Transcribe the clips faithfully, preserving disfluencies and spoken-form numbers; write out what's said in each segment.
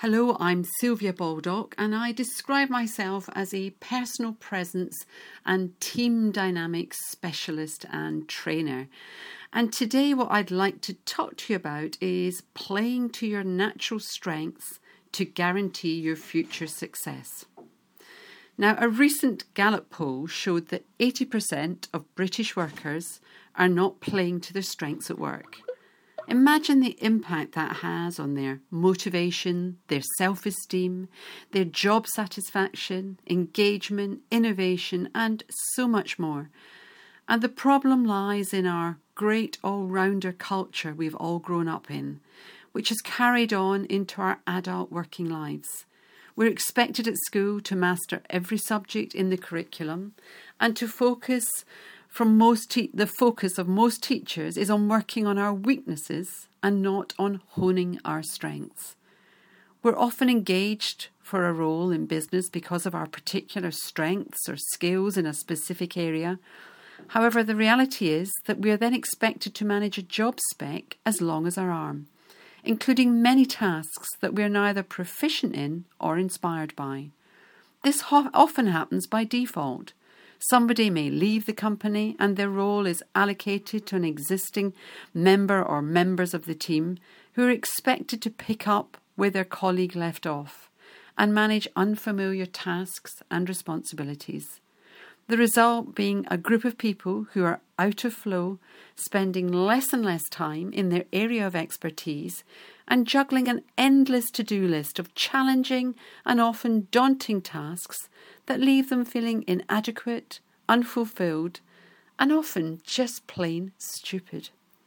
Hello, I'm Sylvia Baldock and I describe myself as a personal presence and team dynamics specialist and trainer. And today what I'd like to talk to you about is playing to your natural strengths to guarantee your future success. Now, a recent Gallup poll showed that eighty percent of British workers are not playing to their strengths at work. Imagine the impact that has on their motivation, their self-esteem, their job satisfaction, engagement, innovation, and so much more. And the problem lies in our great all-rounder culture we've all grown up in, which has carried on into our adult working lives. We're expected at school to master every subject in the curriculum and to focus From most te- the focus of most teachers is on working on our weaknesses and not on honing our strengths. We're often engaged for a role in business because of our particular strengths or skills in a specific area. However, the reality is that we are then expected to manage a job spec as long as our arm, including many tasks that we are neither proficient in or inspired by. This ho- often happens by default. Somebody may leave the company and their role is allocated to an existing member or members of the team who are expected to pick up where their colleague left off and manage unfamiliar tasks and responsibilities. The result being a group of people who are out of flow, spending less and less time in their area of expertise and juggling an endless to-do list of challenging and often daunting tasks that leave them feeling inadequate, unfulfilled, and often just plain stupid.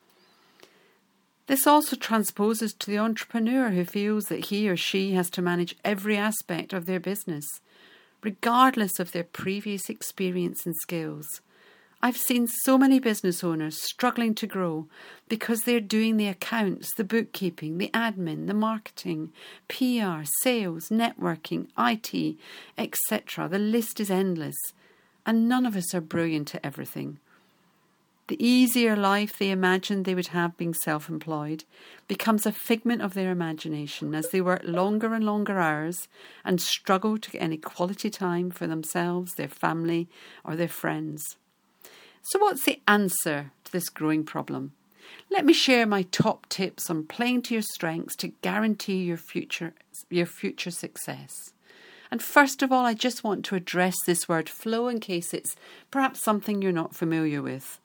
This also transposes to the entrepreneur who feels that he or she has to manage every aspect of their business, regardless of their previous experience and skills. I've seen so many business owners struggling to grow because they're doing the accounts, the bookkeeping, the admin, the marketing, P R, sales, networking, I T, et cetera. The list is endless, and none of us are brilliant at everything. The easier life they imagined they would have being self-employed becomes a figment of their imagination as they work longer and longer hours and struggle to get any quality time for themselves, their family, or their friends. So what's the answer to this growing problem? Let me share my top tips on playing to your strengths to guarantee your future, your future success. And first of all, I just want to address this word flow in case it's perhaps something you're not familiar with.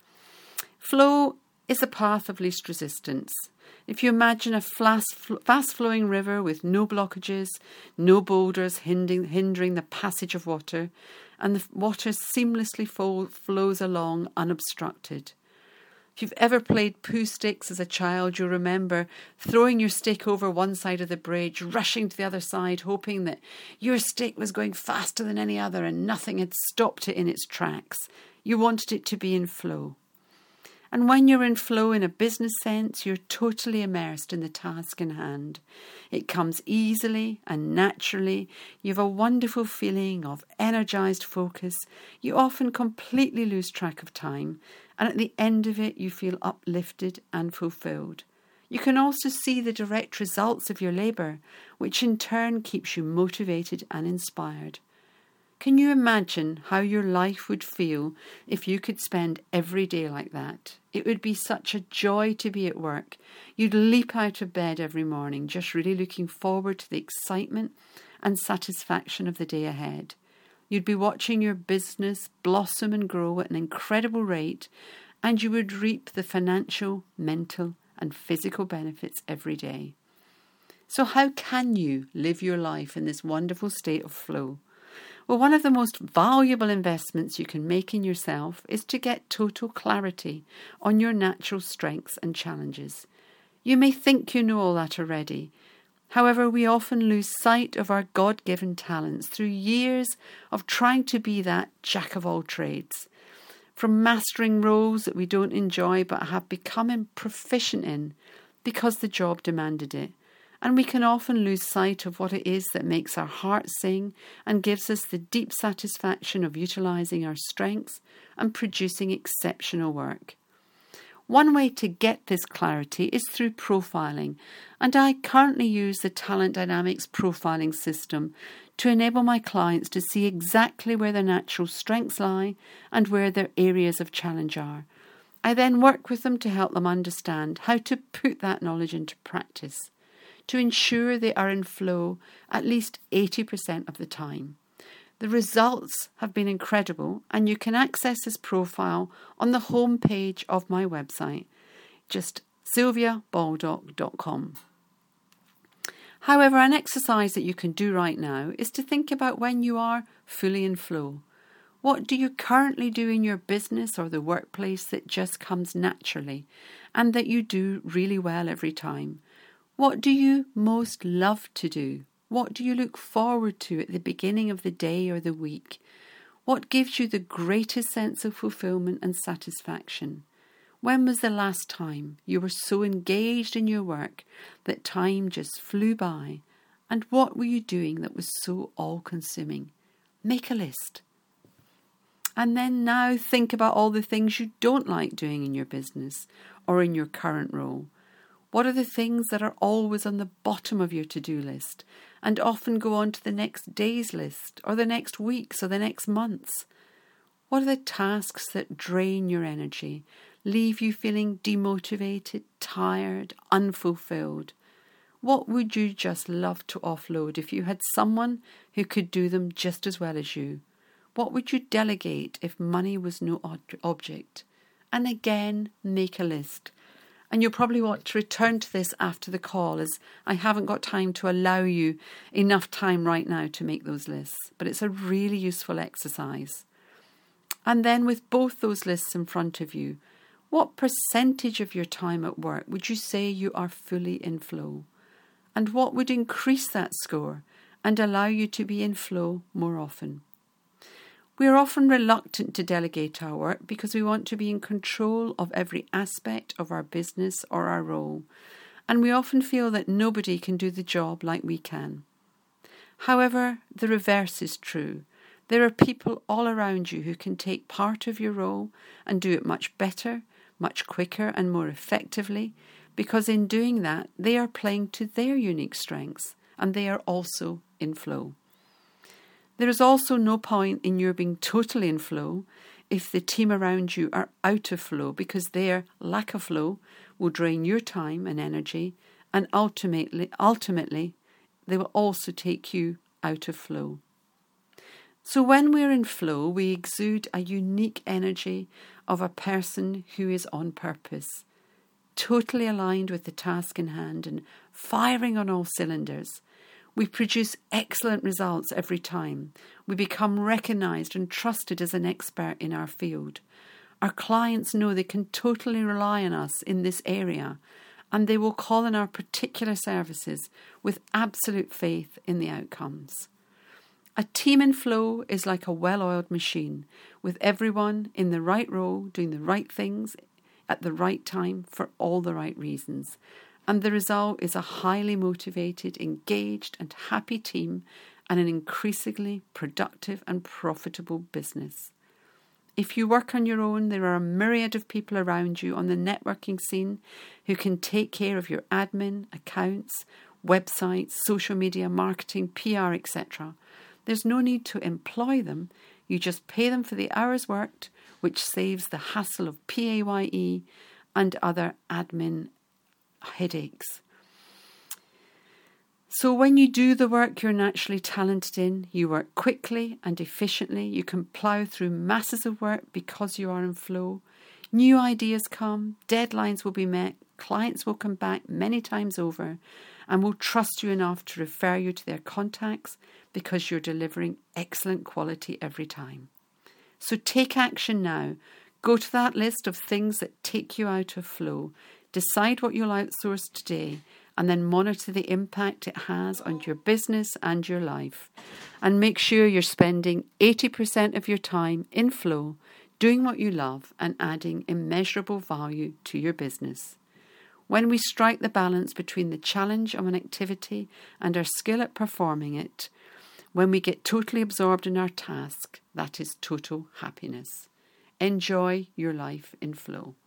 Flow is a path of least resistance. If you imagine a fast-flowing river with no blockages, no boulders hindering, hindering the passage of water, and the water seamlessly fo- flows along unobstructed. If you've ever played poo sticks as a child, you'll remember throwing your stick over one side of the bridge, rushing to the other side, hoping that your stick was going faster than any other and nothing had stopped it in its tracks. You wanted it to be in flow. And when you're in flow in a business sense, you're totally immersed in the task in hand. It comes easily and naturally. You have a wonderful feeling of energized focus. You often completely lose track of time. And at the end of it, you feel uplifted and fulfilled. You can also see the direct results of your labour, which in turn keeps you motivated and inspired. Can you imagine how your life would feel if you could spend every day like that? It would be such a joy to be at work. You'd leap out of bed every morning, just really looking forward to the excitement and satisfaction of the day ahead. You'd be watching your business blossom and grow at an incredible rate, and you would reap the financial, mental, and physical benefits every day. So how can you live your life in this wonderful state of flow? Well, one of the most valuable investments you can make in yourself is to get total clarity on your natural strengths and challenges. You may think you know all that already. However, we often lose sight of our God-given talents through years of trying to be that jack of all trades. From mastering roles that we don't enjoy but have become proficient in because the job demanded it. And we can often lose sight of what it is that makes our heart sing and gives us the deep satisfaction of utilising our strengths and producing exceptional work. One way to get this clarity is through profiling, and I currently use the Talent Dynamics profiling system to enable my clients to see exactly where their natural strengths lie and where their areas of challenge are. I then work with them to help them understand how to put that knowledge into practice, to ensure they are in flow at least eighty percent of the time. The results have been incredible, and you can access this profile on the home page of my website, just sylvia baldock dot com. However, an exercise that you can do right now is to think about when you are fully in flow. What do you currently do in your business or the workplace that just comes naturally and that you do really well every time? What do you most love to do? What do you look forward to at the beginning of the day or the week? What gives you the greatest sense of fulfillment and satisfaction? When was the last time you were so engaged in your work that time just flew by? And what were you doing that was so all-consuming? Make a list. And then now think about all the things you don't like doing in your business or in your current role. What are the things that are always on the bottom of your to-do list and often go on to the next day's list or the next week's or the next month's? What are the tasks that drain your energy, leave you feeling demotivated, tired, unfulfilled? What would you just love to offload if you had someone who could do them just as well as you? What would you delegate if money was no object? And again, make a list. And you'll probably want to return to this after the call, as I haven't got time to allow you enough time right now to make those lists. But it's a really useful exercise. And then with both those lists in front of you, what percentage of your time at work would you say you are fully in flow? And what would increase that score and allow you to be in flow more often? We are often reluctant to delegate our work because we want to be in control of every aspect of our business or our role, and we often feel that nobody can do the job like we can. However, the reverse is true. There are people all around you who can take part of your role and do it much better, much quicker and more effectively, because in doing that, they are playing to their unique strengths and they are also in flow. There is also no point in your being totally in flow if the team around you are out of flow, because their lack of flow will drain your time and energy, and ultimately, ultimately, they will also take you out of flow. So when we're in flow, we exude a unique energy of a person who is on purpose, totally aligned with the task in hand and firing on all cylinders. We produce excellent results every time. We become recognised and trusted as an expert in our field. Our clients know they can totally rely on us in this area, and they will call on our particular services with absolute faith in the outcomes. A team in flow is like a well-oiled machine, with everyone in the right role doing the right things at the right time for all the right reasons. And the result is a highly motivated, engaged and happy team and an increasingly productive and profitable business. If you work on your own, there are a myriad of people around you on the networking scene who can take care of your admin, accounts, websites, social media, marketing, P R, et cetera. There's no need to employ them. You just pay them for the hours worked, which saves the hassle of P A Y E and other admin headaches. So when you do the work you're naturally talented in, you work quickly and efficiently. You can plough through masses of work because you are in flow. New ideas come, deadlines will be met, clients will come back many times over and will trust you enough to refer you to their contacts because you're delivering excellent quality every time. So take action now. Go to that list of things that take you out of flow. Decide what you'll outsource today and then monitor the impact it has on your business and your life. And make sure you're spending eighty percent of your time in flow, doing what you love and adding immeasurable value to your business. When we strike the balance between the challenge of an activity and our skill at performing it, when we get totally absorbed in our task, that is total happiness. Enjoy your life in flow.